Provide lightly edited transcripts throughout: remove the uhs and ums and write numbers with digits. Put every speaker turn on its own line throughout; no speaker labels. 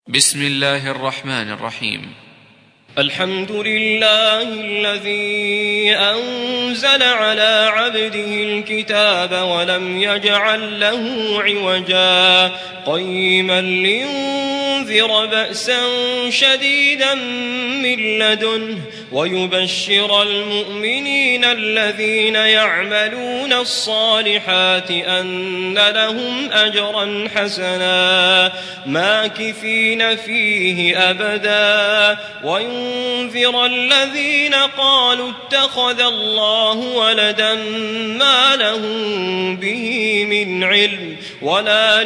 بسم الله الرحمن الرحيم.
الحمد لله الذي أنزل على عبده الكتاب ولم يجعل له عوجا قيما لينذر بأسا شديدا من لدنه ويبشر المؤمنين الذين يعملون الصالحات أن لهم أجرا حسنا ماكثين فيه أبدا وينذر الذين قالوا اتخذ الله ولدا ما لهم به من علم ولا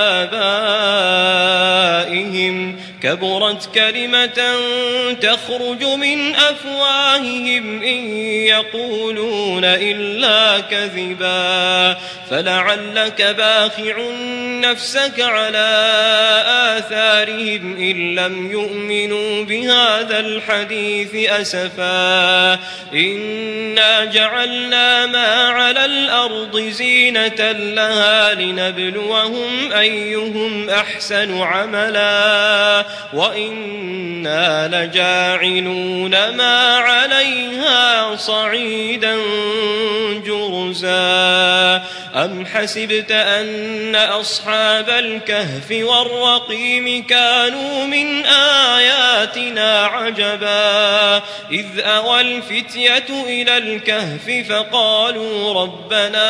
لآبائهم كبرت كلمة تخرج من أفواههم إن يقولون إلا كذبا فلعلك باخع نفسك على آثارهم إن لم يؤمنوا بهذا الحديث أسفا إنا جعلنا ما على الأرض زينة لها لنبلوهم أيهم أحسن عملا وإنا لجاعلون ما عليها صعيدا جرزا أم حسبت أن أصحاب الكهف والرقيم كانوا من آياتنا عجبا إذ أوى الفتية إلى الكهف فقالوا ربنا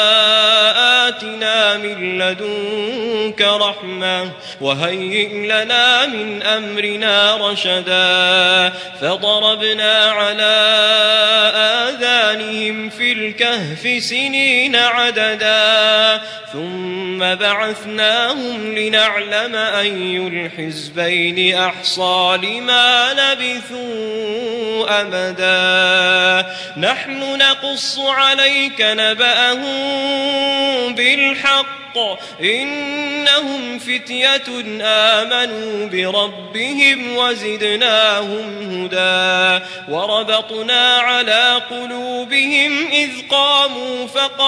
آتنا من لدنك رحمة وهيئ لنا من أمرنا رشدا فضربنا على آذانهم في الكهف سنين عددا ثم بعثناهم لنعلم أي الحزبين أحصى لما لبثوا أمدا نحن نقص عليك نبأهم بالحق إنهم فتية آمنوا بربهم وزدناهم هدى وربطنا على قلوبهم إذ قاموا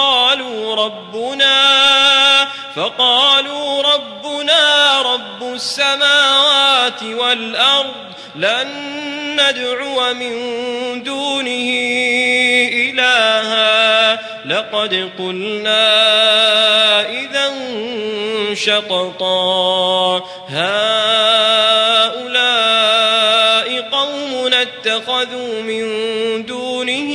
فقالوا ربنا رب السماوات والأرض لن ندعو من دونه إلها لقد قلنا إذا شططا هؤلاء قوم اتخذوا من دونه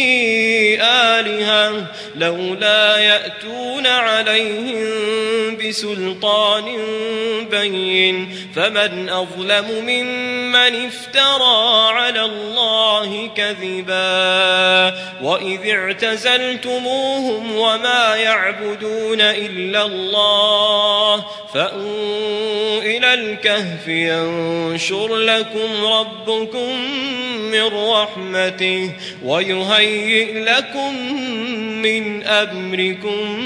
آلهة لولا يأتون عليهم بسلطان بين فمن أظلم ممن افترى على الله كذبا وإذ اعتزلتموهم وما يعبدون إلا الله فأووا إلى الكهف ينشر لكم ربكم من رحمته ويهيئ لكم من أمركم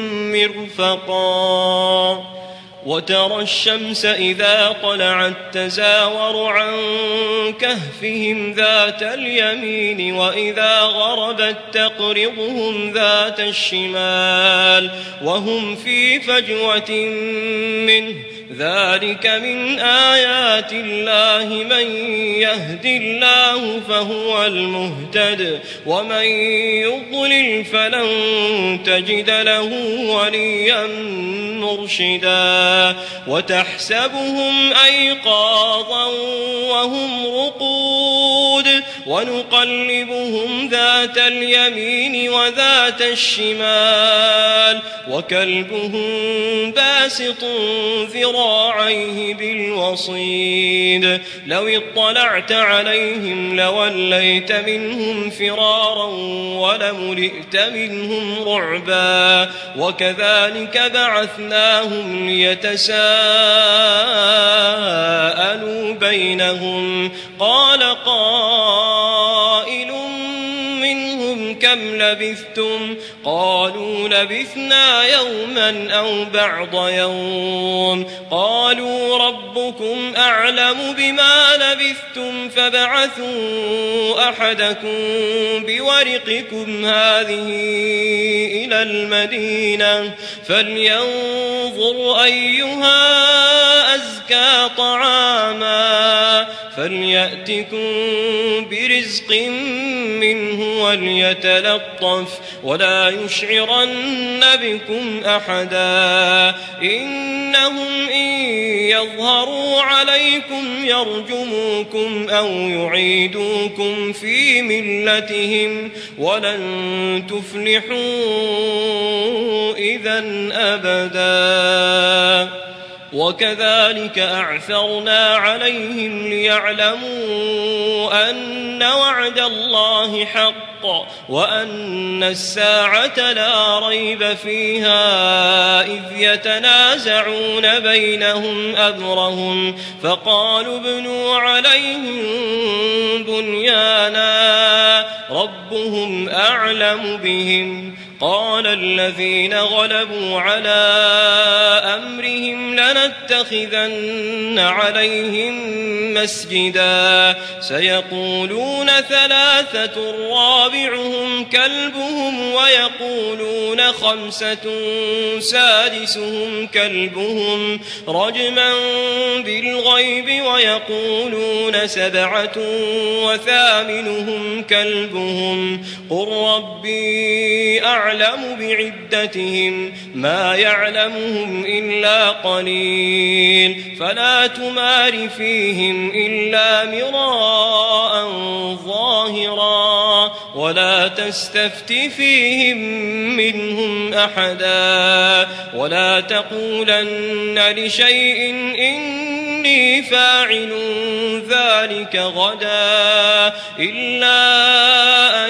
مرفقا وترى الشمس إذا طلعت تزاور عن كهفهم ذات اليمين وإذا غربت تقرضهم ذات الشمال وهم في فجوة منه ذلك من آيات الله من يهد الله فهو المهتد ومن يضلل فلن تجد له وليا مرشدا وتحسبهم أيقاظا وهم رقود ونقلبهم ذات اليمين وذات الشمال وكلبهم باسط ذراعيه بالوصيد لو اطلعت عليهم لوليت منهم فرارا ولملئت منهم رعبا وكذلك بعثناهم ليتساءلوا بينهم قال قائل منهم كم لبثتم قالوا لبثنا يوما أو بعض يوم قالوا ربكم أعلم بما لبثتم فابعثوا أحدكم بورقكم هذه إلى المدينة فلينظر أيها أزكى أزكى طعاما فليأتكم برزق منه وليتلطف ولا يشعرن بكم أحدا إنهم إن يظهروا عليكم يرجموكم أو يعيدوكم في ملتهم ولن تفلحوا إذن أبدا وكذلك أعثرنا عليهم ليعلموا أن وعد الله حق وأن الساعة لا ريب فيها إذ يتنازعون بينهم أمرهم فقالوا ابنوا عليهم بنيانا ربهم أعلم بهم قال الذين غلبوا على أمرهم لنتخذن عليهم مسجدا سيقولون ثلاثة رابعهم كلبهم ويقولون خمسة سادسهم كلبهم رجما بالغيب ويقولون سبعة وثامنهم كلبهم قل ربي أعلم بعدتهم ما يعلمهم إلا قليل فلا تمار فيهم إلا مراء ظاهرا ولا تستفت فيهم منهم أحدا ولا تقولن لشيء إني فاعل ذلك غدا إلا أن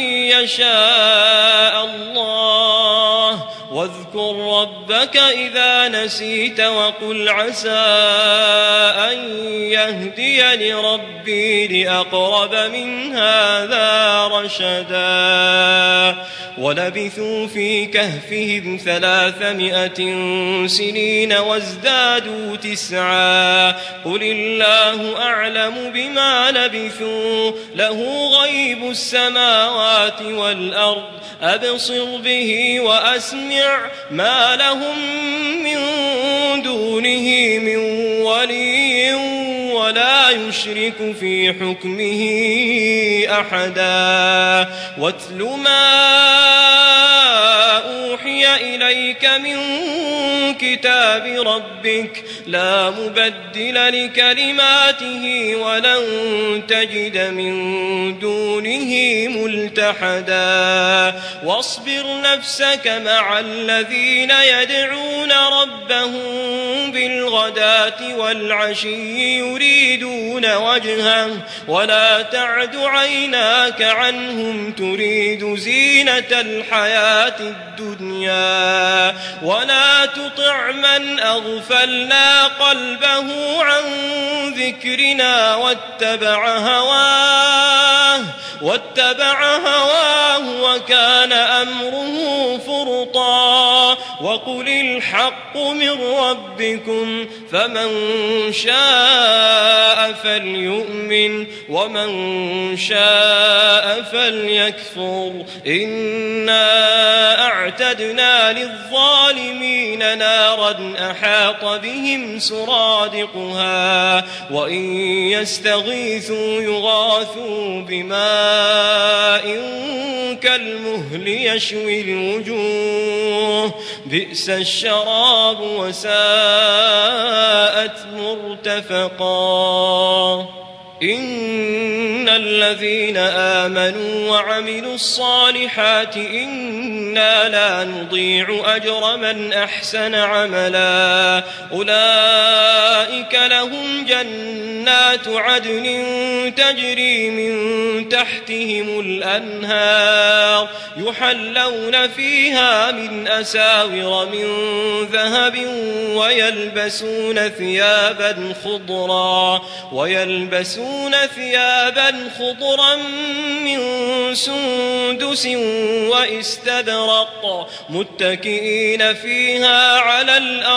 يشاء الله واذكر ربك إذا نسيت وقل عسى أن يهديني ربي لأقرب من هذا رشدا ولبثوا في كهفهم 300 سنين وازدادوا 9 قل الله أعلم بما لبثوا له غيب السماوات والأرض أبصر به وأسمع ما لهم من دونه من ولي ولا يشرك في حكمه أحدا واتل ما أوحي إليك من كتاب ربك لا مبدل لكلماته ولن تجد من دونه ملتحدا واصبر نفسك مع الذين يدعون ربهم بالغداة والعشي يريدون وجهه ولا تعد عيناك عنهم تريد زينة الحياة الدنيا ولا تطع من أغفلنا قلبه عن ذكرنا واتبع هواه وكان أمره فرطا وقل الحق من ربكم فمن شاء فليؤمن ومن شاء فليكفر إنا أعتدنا للظالمين نارا أحاط بهم سرادقها وإن يستغيثوا يغاثوا بماء كالمهل يشوي الوجوه بئس الشراب وساءت مرتفقا إن الذين آمنوا وعملوا الصالحات إنا لا نضيع أجر من أحسن عملا أولئك لهم جنات عدن تجري من تحتهم الأنهار يحلون فيها من أساور من ذهب ويلبسون ثيابا خضرا من سندس واستبرق متكئين فيها على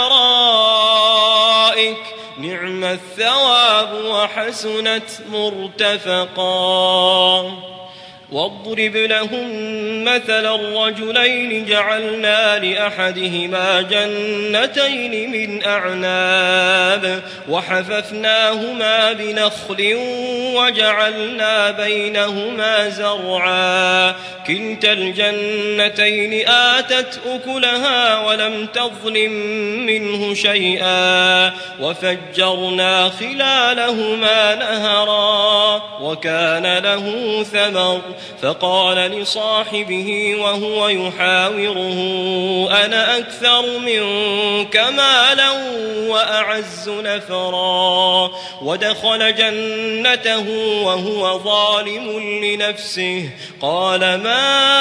الأرائك نعم الثواب وحسنت مرتفقا واضرب لهم مثل الرجلين جعلنا لأحدهما جنتين من أعناب وحففناهما بنخل وجعلنا بينهما زرعا كلتا الجنتين آتت أكلها ولم تظلم منه شيئا وفجرنا خلالهما نهرا وكان له ثمر فقال لصاحبه وهو يحاوره أنا أكثر منك مالا وأعز نفرا ودخل جنته وهو ظالم لنفسه قال ما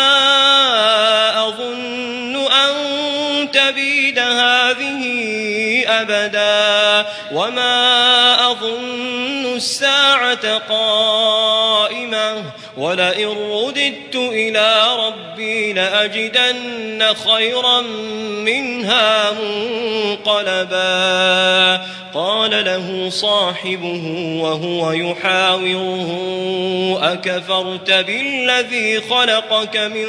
أظن أن تبيد هذه أبدا وما أظن الساعة قائمة ولئن رددت إلى ربي لأجدن خيرا منها منقلبا قال له صاحبه وهو يحاوره أكفرت بالذي خلقك من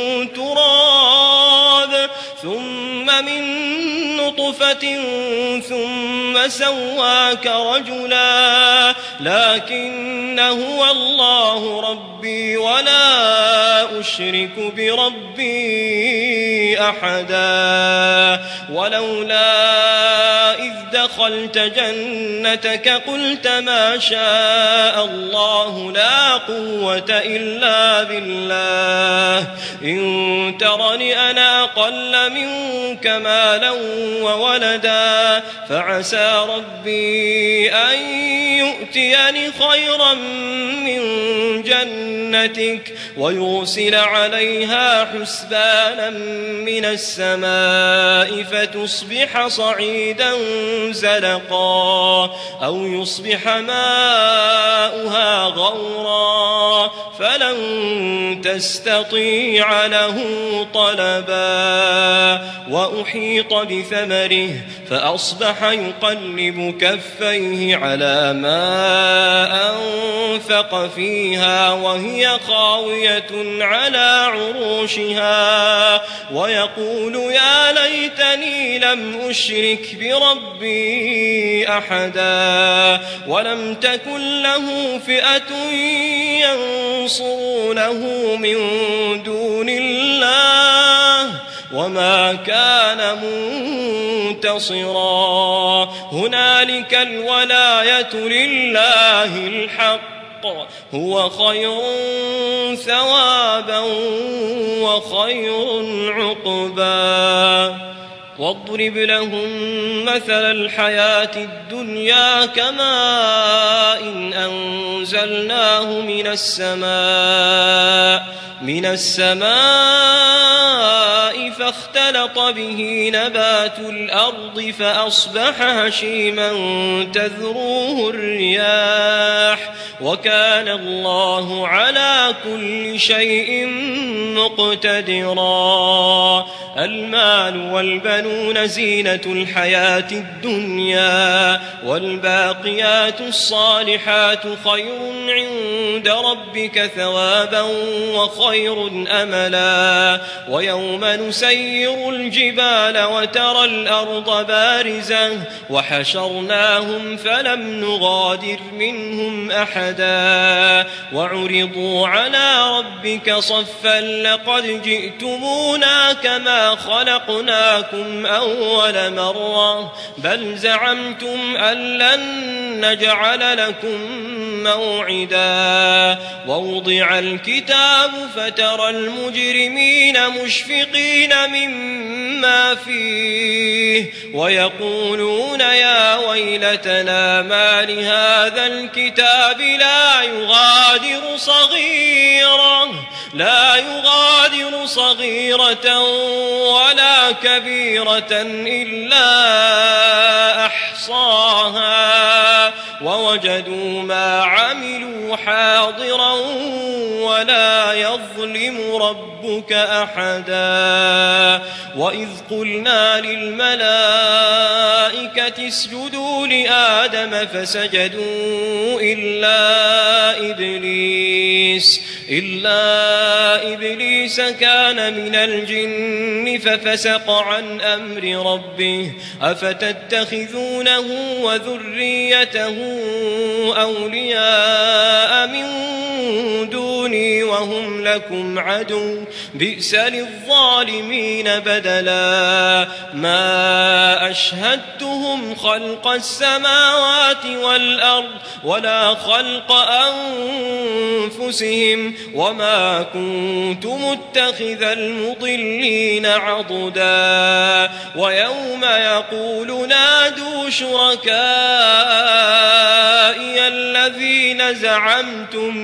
تراب ثم من نطفة ثم سواك رجلا لكن هو الله ربي ولا أشرك بربي أحدا ولولا إذ دخلت جنتك قلت ما شاء الله لا قوة إلا بالله إن ترني أنا أقل منك مالا وولدا فعسى ربي أن يؤتيني خيرا من جنتك ويرسل عليها حسبانا من السماء فتصبح صعيدا زلقا أو يصبح ماؤها غورا فلن تستطيع له طلبا وأحيط بثمره فأصبح يقلب كفيه على ما أنفق فيها وهي خاوية على عروشها ويقول يا ليتني لم أشرك بربي أحدا ولم تكن له فئة ينصرونه من دون الله وما كان منتصرا هنالك الولاية لله الحق هو خير ثوابا وخير عقبا واضرب لهم مثل الحياة الدنيا كماء إن أنزلناه من السماء فاختلط به نبات الأرض فأصبح هشيما تذروه الرياح وكان الله على كل شيء مقتدرا المال والبنون زينة الحياة الدنيا والباقيات الصالحات خير عند ربك ثوابا وخير أملا ويوم نسير الجبال وترى الأرض بارزة وحشرناهم فلم نغادر منهم أحدا وعرضوا على ربك صفا لقد جئتمونا كما خلقناكم أول مرة بل زعمتم أن لن نجعل لكم موعدا ووضع الكتاب فترى المجرمين مشفقين مما فيه ويقولون يا ويلتنا ما لهذا الكتاب لا يغادر صغيرة ولا كبيرة إلا أحصاها ووجدوا ما عملوا حاضرا ولا يظلم ربك أحدا وإذ قلنا للملائكة اسجدوا لآدم فسجدوا إلا إلا إبليس كان من الجن ففسق عن أمر ربه أفتتخذونه وذريته أولياء من دوني وهم لكم عدو بئس للظالمين بدلا ما أشهدتهم خلق السماوات والأرض ولا خلق أنفسهم وما كنت متخذ المضلين عضدا ويوم يقول نادوا شركائي الذين زعمتم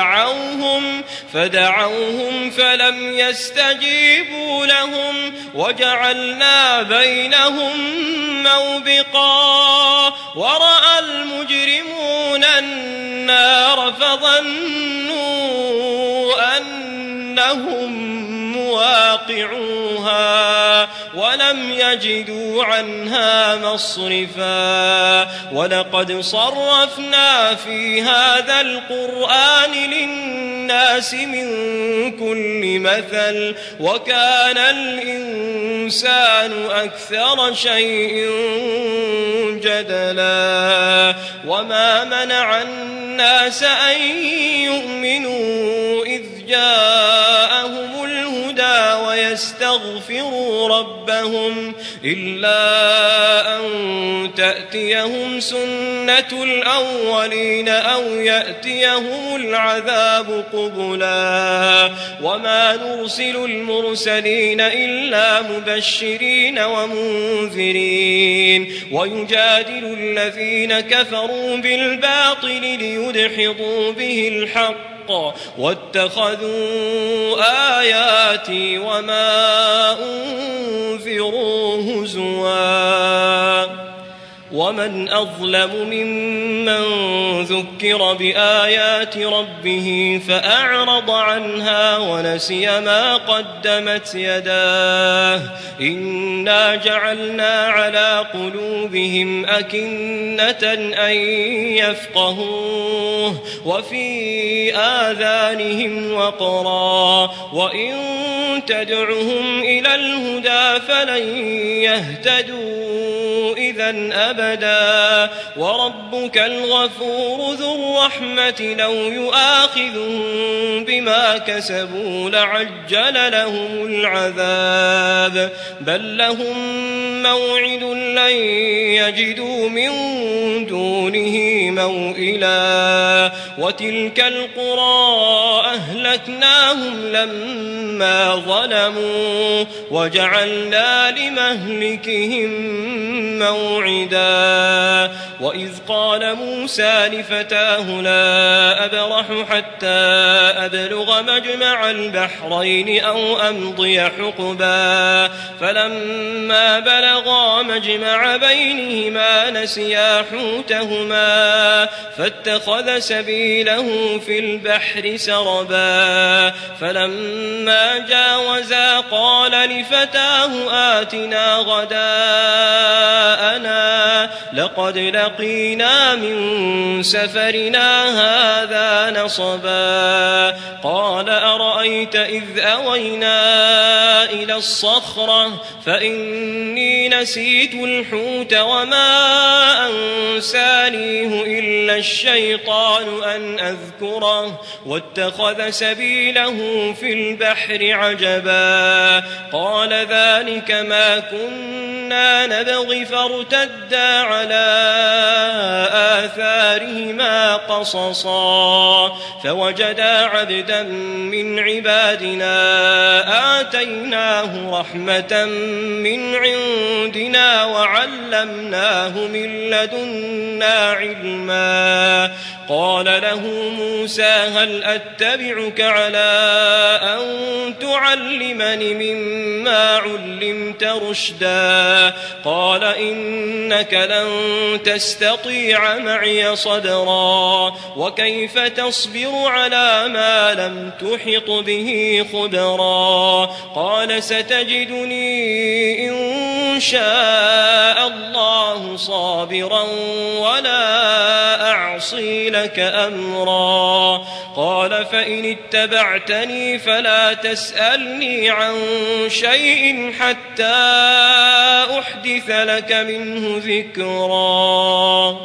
فدعوهم فلم يستجيبوا لهم وجعلنا بينهم موبقا ورأى المجرمون النار فظنوا أنهم مواقعوها ولم يجدوا عنها مصرفا ولقد صرفنا في هذا القرآن للناس من كل مثل وكان الإنسان أكثر شيء جدلا وما منع الناس أن يؤمنوا إذ جاءهم الهدى ويستغفروا ربهم إلا أن تأتيهم سنة الأولين أو يأتيهم العذاب قبلا وما نرسل المرسلين إلا مبشرين ومنذرين ويجادل الذين كفروا بالباطل ليدحضوا به الحق واتخذوا آياتي وما أنذروا هزوا ومن أظلم ممن ذكر بآيات ربه فأعرض عنها ونسي ما قدمت يداه إنا جعلنا على قلوبهم أكنة أن يفقهوه وفي آذانهم وقرا وإن تدعهم إلى الهدى فلن يهتدوا إذا أبدا وربك الغفور ذو الرحمة لو يؤاخذهم بما كسبوا لعجل لهم العذاب بل لهم موعد لن يجدوا من دونه موئلا وتلك القرى أهلكناهم لما ظلموا وجعلنا لمهلكهم موعدا وإذ قال موسى لفتاه لا أبرح حتى أبلغ مجمع البحرين أو أمضي حقبا فلما بلغا مجمع بينهما نسيا حوتهما فاتخذ سبيله في البحر سربا فلما جاوزا قال لفتاه آتنا غداءنا لقد لقينا من سفرنا هذا نصبا قال أرأيت إذ أوينا إلى الصخرة فإني نسيت الحوت وما أنسانيه إلا الشيطان أن أذكره واتخذ سبيله في البحر عجبا قال ذلك ما كنا نبغي فارتدا على آثارهما قصصا فوجدا عبدا من عبادنا آتيناه رحمة من عندنا وعلمناه من لدنا علما قال له موسى هل أتبعك على أن تعلمني مما علمت رشدا قال إنك لن تستطيع معي صبرا وكيف تصبر على ما لم تحط به خبرا قال ستجدني إن شاء الله صابرا ولا أعصي أعصي لك أمرا. قال فإن اتبعتني فلا تسألني عن شيء حتى أحدث لك منه ذكرا.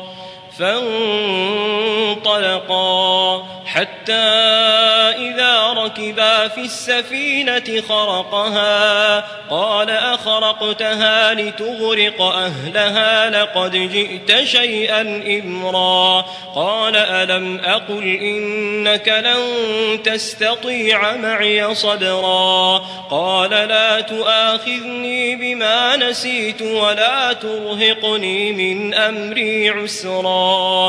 فانطلقا حتى إذا ركبا في السفينة خرقها قال أخرقتها لتغرق أهلها لقد جئت شيئا إمرا. قال ألم أقل إنك لن تستطيع معي صبرا. قال لا تؤاخذني بما نسيت ولا ترهقني من أمري عسرا.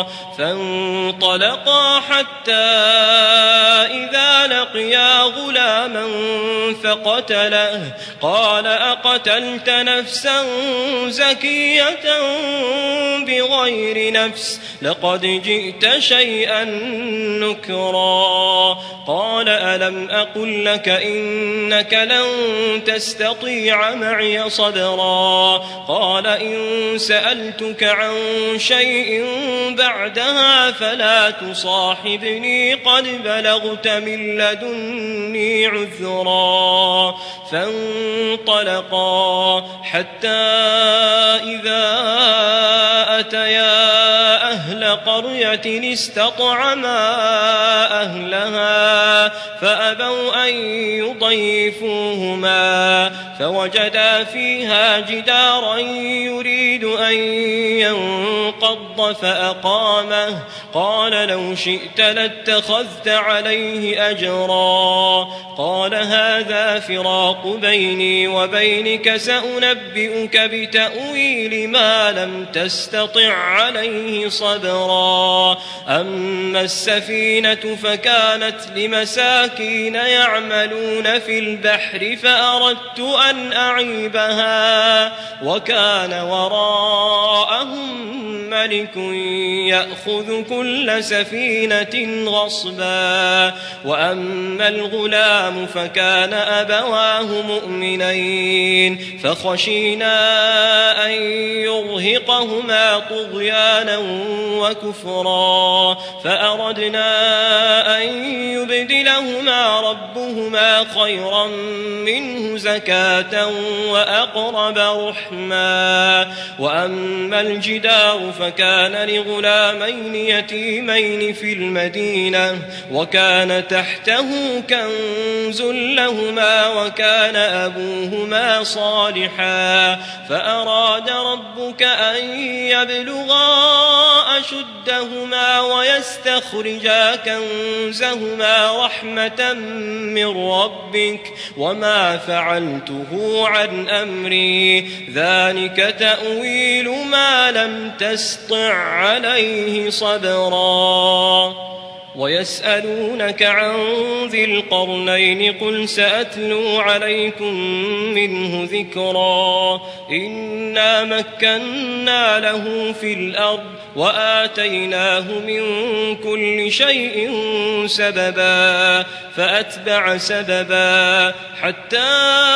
فانطلقا حتى إذا لقيا غلاما فقتله. قال أقتلت نفسا زكية بغير نفس لقد جئت شيئا نكرا. قال ألم أقل لك إنك لن تستطيع معي صبرا. قال إن سألتك عن شيء بعدها فلا تصاحبني قد بلغت من لدني عذرا. فانطلقا حتى إذا أتيا أهل قرية استطعما أهلها فأبوا أن يضيفوهما فوجدا فيها جدارا يريد أن ينقض فأقامه. قال لو شئت لاتخذت عليه أجرا. قال هذا فراق بيني وبينك سأنبئك بتأويل ما لم تستطع عليه صبرا. أما السفينة فكانت لمساكين يعملون في البحر فأردت أن أعيبها وكان وراءهم ملك يأخذ كل سفينة غصبا. وأما الغلام فكان أبواه مؤمنين فخشينا أن يرهقهما طغيانا وكفرا فأردنا أن يبدلهما ربهما خيرا منه زكاة وأقرب رحما. وأما الجدار فكان لغلامين يتيمين في المدينة وكان تحته كنز لهما وكان أبوهما صالحا فأراد ربك أن يبلغا أشدهما ويستخرجا كنزهما رحمة من ربك وما فعلته عن أمري ذلك تأويل ما لم تسطع عليه صبرا. ويسألونك عن ذي القرنين قل سأتلو عليكم منه ذكرا. إنا مكنا له في الأرض وآتيناه من كل شيء سببا فأتبع سببا حتى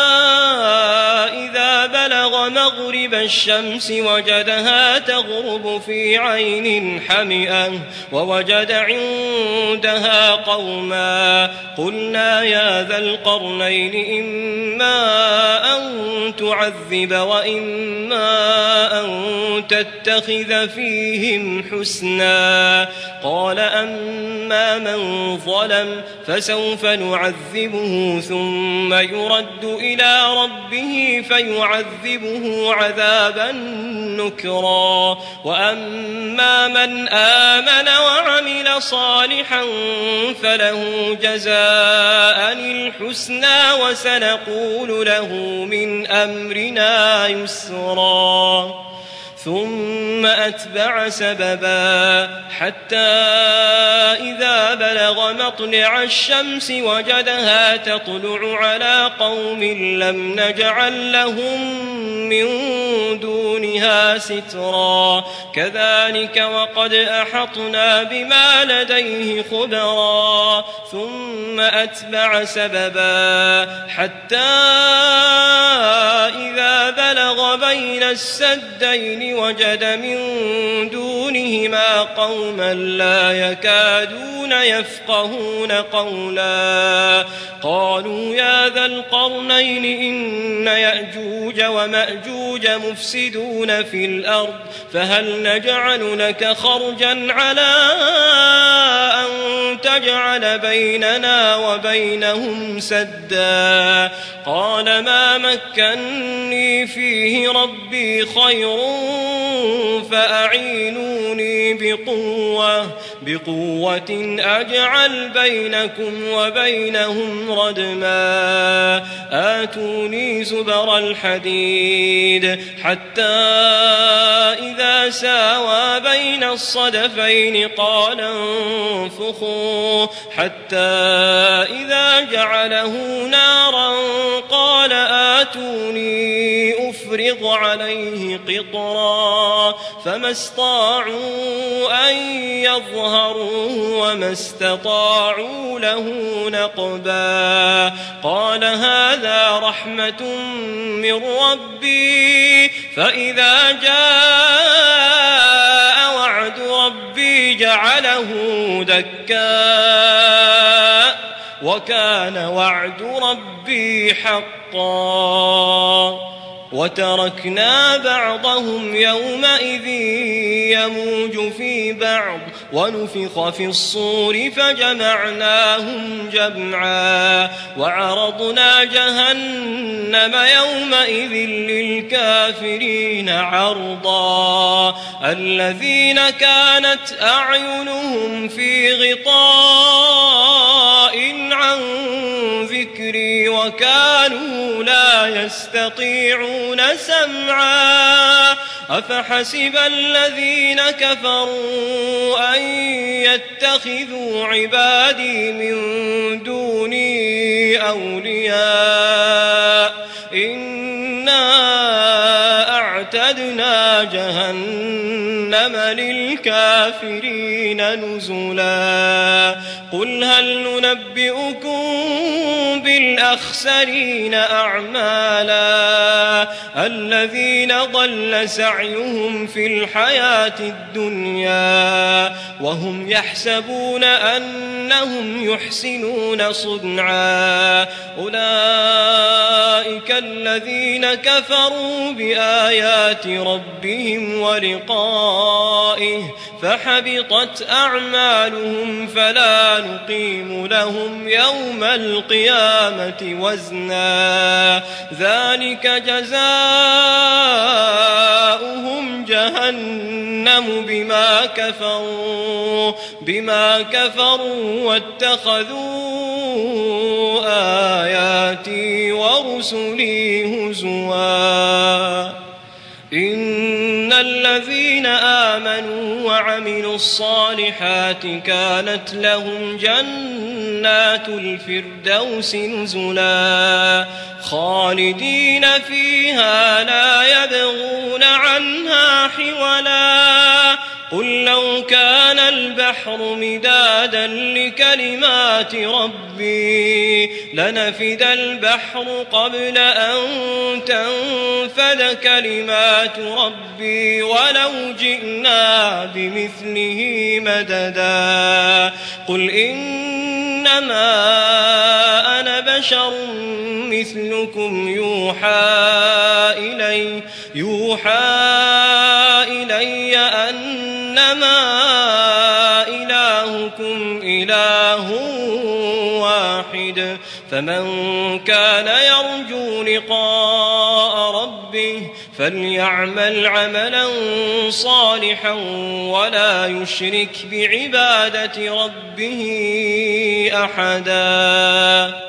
إذا بلغ مغرب الشمس وجدها تغرب في عين حمئة ووجد عندها قوما قلنا يا ذا القرنين إما أن تعذب وإما أن تتخذ فيهم حسنا. قال أما من ظلم فسوف نعذبه ثم يرد إلى ربه فيعذبه عذابا نكرا. وأما من آمن وعمل صالحا فله جزاء الحسنى وسنقول له من أمرنا يسرا. ثم أتبع سببا حتى إذا بلغ مطلع الشمس وجدها تطلع على قوم لم نجعل لهم من دونها سترا. كذلك وقد أحطنا بما لديه خبرا. ثم أتبع سببا حتى إذا بلغ فراغ بين السدين وجد من دونهما قوما لا يكادون يفقهون قولا قالوا يا ذا القرنين إن يأجوج ومأجوج مفسدون في الأرض فهل نجعل لك خرجا على أن تجعل بيننا وبينهم سدا قال ما مكني فيه ربي خير فأعينوني بقوة أجعل بينكم وبينهم ردما آتوني زبر الحديد حتى إذا ساوى بين الصدفين قال انفخوا حتى إذا جعله نارا قال آتوني أفرغ عليه قطرا فما استطاعوا أن يظهروه وما استطاعوا له نقبا قال هذا رحمة من ربي فإذا جاء وعد ربي جعله دكا وكان وعد ربي حقا وتركنا بعضهم يومئذ يموج في بعض ونفخ في الصور فجمعناهم جمعا وعرضنا جهنم يومئذ للكافرين عرضا الذين كانت أعينهم في غطاء عن ذكري وكانوا لا يستطيعون سمعا أفحسب الذين كفروا أن يتخذوا عبادي من دوني أولياء إنا أعتدنا جهنم للكافرين نزلا قل هل ننبئكم بالأخسرين أعمالا الذين ضل سعيهم في الحياة الدنيا وهم يحسبون أنهم يحسنون صنعا أولئك الذين كفروا بآيات ربهم ولقائه فحبطت أعمالهم فلا نقيم لهم يوم القيامة وزنا ذلك جزاؤهم جهنم بما كفروا واتخذوا آياتي ورسلي هزوا إن الذين آمنوا وعملوا الصالحات كانت لهم جنات الفردوس نزلا خالدين فيها لا يبغون عنها حولا قل لو كان البحر مدادا لكلمات ربي لنفد البحر قبل أن تنفد كلمات ربي ولو جئنا بمثله مددا قل إنما أنا بشر مثلكم يوحى إلي أنما إلهكم إله واحد فمن كان يرجو لقاء ربه فليعمل عملا صالحا ولا يشرك بعبادة ربه أحدا